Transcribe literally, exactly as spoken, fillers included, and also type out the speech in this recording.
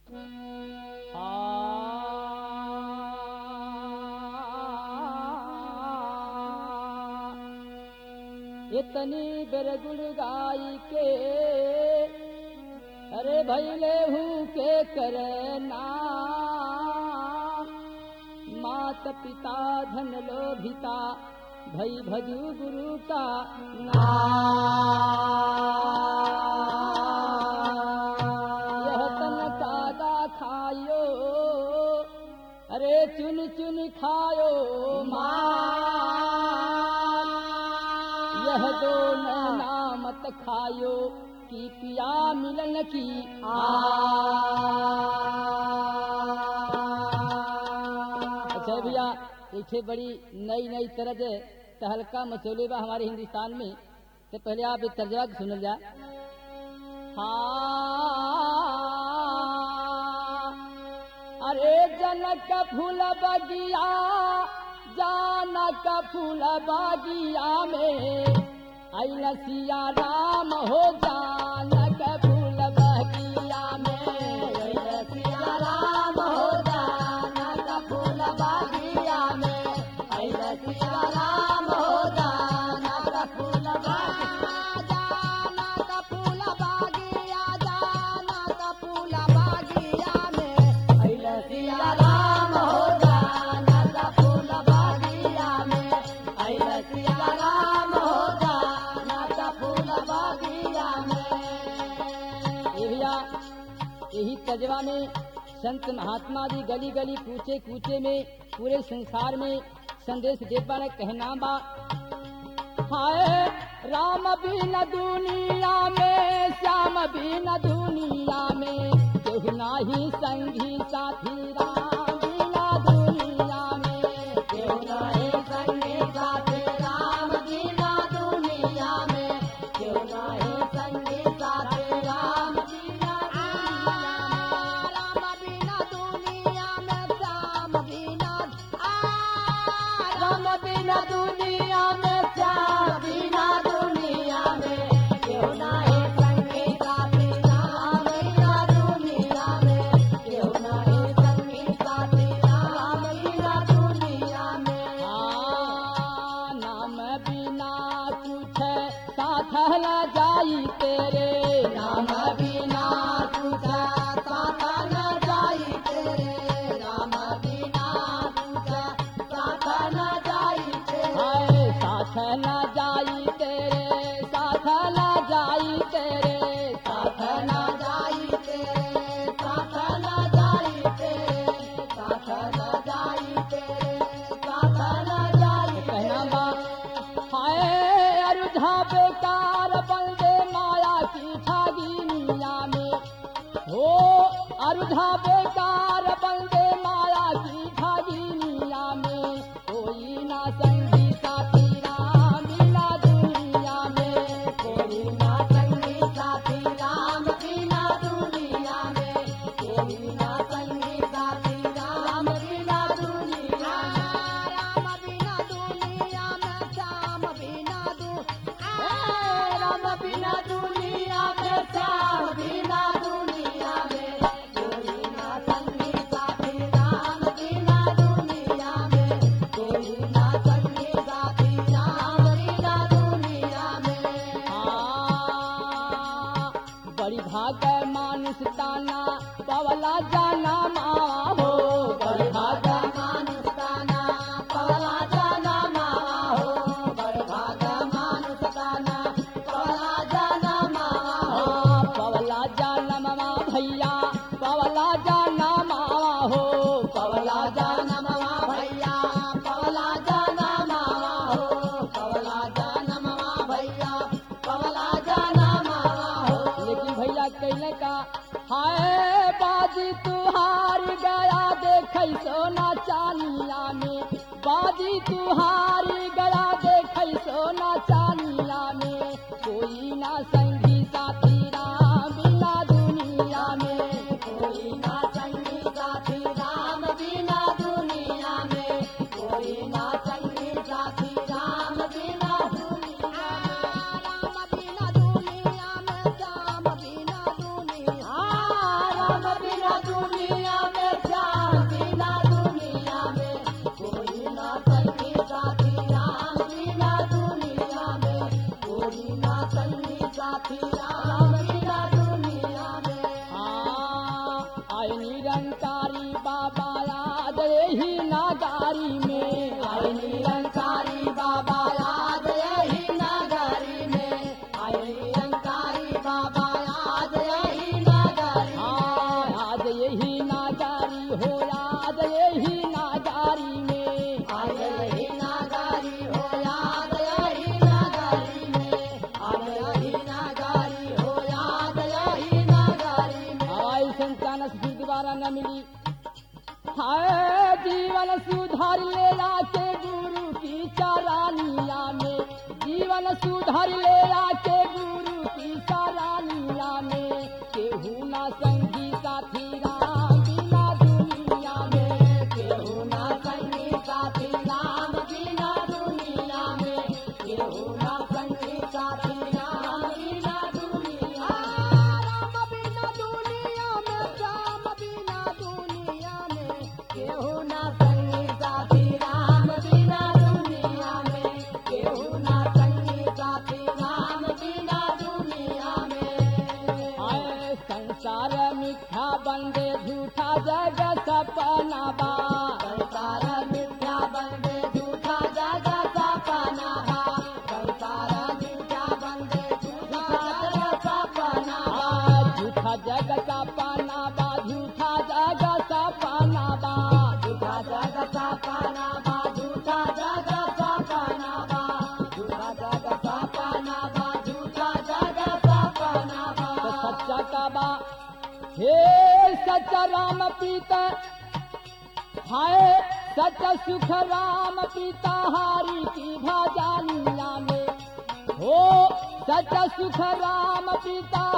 इतनी बिरगुल गाई के अरे भैले हूँ के करना मात पिता धन लोभिता भई भजू गुरु का नाम। यह तन सादा खायो अरे चुन चुन खायो मां यह दो नामत खायो की पिया मिलन की आ। अच्छा भैया इसे बड़ी नई नई तरह तहलका मचोले बा हमारे हिंदुस्तान में। तो पहले आप एक तर्जमा सुन जा। हाँ अरे जनक फूल बगिया जानक फूल बागिया में आइल सिया राम हो जानक फूल बगिया में आइल सिया राम हो जानक फूल बागिया में आइल सिया राम हो जानक फूल बागिया जानक फूल बागिया जानक फूल बागिया में आइल सिया राम हो जानक फूल बागिया में आइल सिया राम हो जानक फूल बागिया में। यही तजवा में संत महात्मा जी गली गली कूचे कूचे में पूरे संसार में संदेश दे पा रहे कहना बा। हाय राम बिन दुनिया में श्याम बिन दुनिया में केहू नाही संगी साथी राम बिना दुनिया में केहू नाही संगी साथी राम बिना दुनिया में केहू नाही संगी साथी राम बिना राम बिना दुनिया में श्याम बिना राम बिना दुनिया में श्याम बिना दुनिया में केहू नाही संगी साथी राम बिना दुनिया में केहू नाही संगी साथी राम बिना दुनिया में। हाँ नाम बिना कुछ साथ न जाई तेरे नाम बिना कुछ साथ न जाई तेरे राम बिना कुछ साथ न जाई तेरे साथ न जाई तेरे साथ न जाई तेरे साथ न जाई तेरे साथ न जाई तेरे साथ न जाई तेरे साथ न जाई कहना बा। हाय अरुझा बेकार बंदे माया की ठागिनिया में हो अरुझा बेकार बंदे माया की ठागिनिया में कोई ना संगी साथी राम बिना दुनिया में कोई ना संगी साथी राम बिना दुनिया में कोई ना संगी साथी राम बिना दुनिया राम बिना दुनिया में श्याम बिना दु राम बिना दुनिया में श्याम बिना दुनिया में कोई ना संगी साथी राम बिना दुनिया में कोई ना संगी साथी राम बिना दुनिया में। हाँ बड़ी भाग मानुष ताना पवला जाना माँ हो बड़ी भाग मानुष ताना पवला जाना माँ हो बड़ी भाग मानुष ताना पवला जाना माँ हो पवला जाना माँ भैया पवला जाना माँ हो पवला जाना माँ भैया पवला जाना माँ हो पवला जाना माँ भैया पवला जाना माँ हो। लेकिन भैया कहने का हाय बाजी तुहार गया देख सोना चानिया में बाजी तुहार गया देख सोना चानिया में कोई ना संगी साथी राम बिना दुनिया में कोई ना संगी साथी राम बिना दुनिया में कोई ना संगी साथी राम बिना दुनिया राम बिना दुनिया में श्याम बिना दुनिया राम बिना दुनिया संतान फिर दोबारा न मिली। हाय जीवन सुधार ले आके गुरु की चरानिया में, जीवन सुधार ले आके गुरु की चरानिया में, केहू ना संगी साथी राम बिना दुनिया में, केहू ना संगी साथी राम बिना दुनिया में, केहू ना संगी साथी राम बिना दुनिया, राम बिना दुनिया में, राम बिना दुनिया में, केहू ना संगी साथी राम बिना दुनिया में, केहू ना संगी साथी राम बिना दुनिया में। आए संसार मिथ्या बंदे झूठा जग सपना बा, संसार मिथ्या बंदे झूठा जग सपना बा, संसार मिथ्या बंदे झूठा जग सपना बा, झूठा जग सपना बा, झूठा जग सपना बा, झूठा जग सपना बा, झूठा जग सपना बा, झूठा जग सपना बा, झूठा जग सपना बा। तो सच्चा का बा हे सच्चा राम पिता, हाय सच्चा सुख राम पिता हारी की भजनिया में, हो सच्चा सुख राम पिता